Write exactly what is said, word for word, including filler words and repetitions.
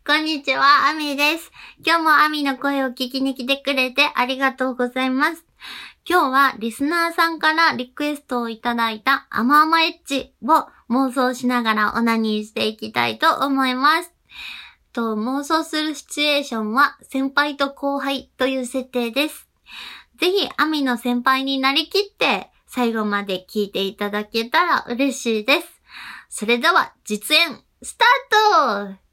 こんにちは、アミです。今日もアミの声を聞きに来てくれてありがとうございます。今日はリスナーさんからリクエストをいただいた甘々エッチを妄想しながらオナニーしていきたいと思います。と妄想するシチュエーションは先輩と後輩という設定です。ぜひアミの先輩になりきって最後まで聞いていただけたら嬉しいです。それでは実演スタート！